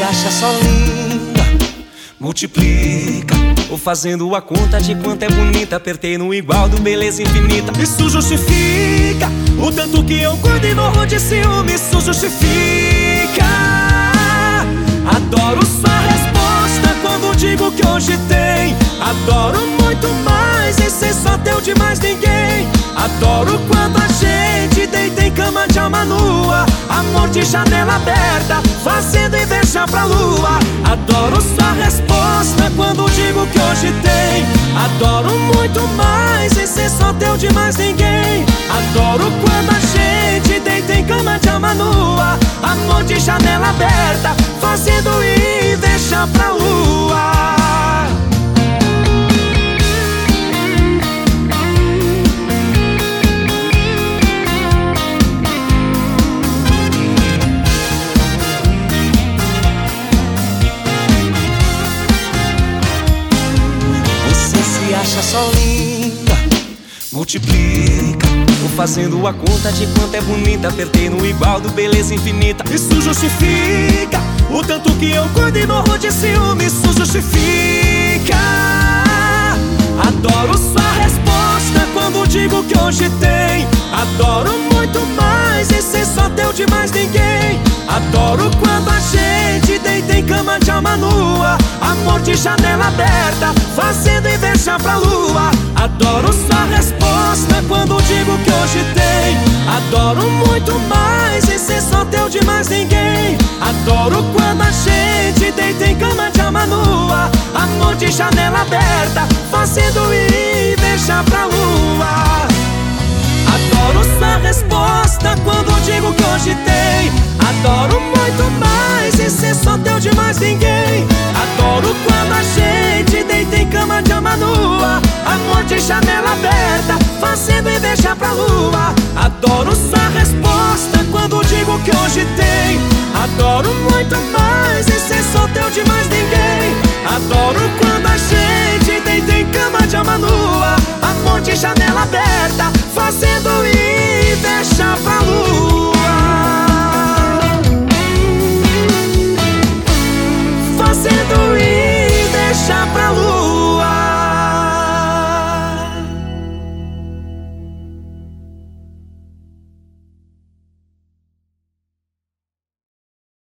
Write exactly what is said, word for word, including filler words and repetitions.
se acha só linda, multiplica, ou fazendo a conta de quanto é bonita. Apertei no igual do beleza infinita. Isso justifica o tanto que eu cuido e morro de ciúme. Isso justifica. Adoro sua resposta quando digo que hoje tem. Adoro muito mais e ser só teu de mais ninguém. Adoro quando a gente deita em cama de alma nua, amor de janela aberta, fazendo inveja pra lua. Adoro sua resposta quando digo que hoje tem. Adoro muito mais e ser só teu de mais ninguém. Adoro quando a gente deita em cama de alma nua, amor de janela aberta, fazendo inveja pra lua. Acha só linda, multiplica, ou fazendo a conta de quanto é bonita. Apertei no igual do beleza infinita. Isso justifica o tanto que eu cuido e morro de ciúme. Isso justifica. Adoro sua resposta quando digo que hoje tem. Adoro muito mais e ser só teu de mais ninguém. Adoro quando a gente deita em cama de alma nua, amor de janela aberta, fazendo inveja pra lua. Adoro sua resposta quando digo que hoje tem. Adoro muito mais e ser só teu de mais ninguém. Adoro quando a gente deita em cama de alma nua, amor de janela aberta, fazendo inveja pra lua. Adoro sua resposta quando digo que hoje tem. Adoro muito mais e ser só teu de mais ninguém. Adoro quando a gente deita em cama de alma nua, amor de janela aberta, fazendo inveja pra lua. Adoro sua resposta quando digo que hoje tem. Adoro muito mais e ser só teu de mais ninguém. Adoro quando a gente deita em cama de alma nua, amor de janela aberta, fazendo inveja.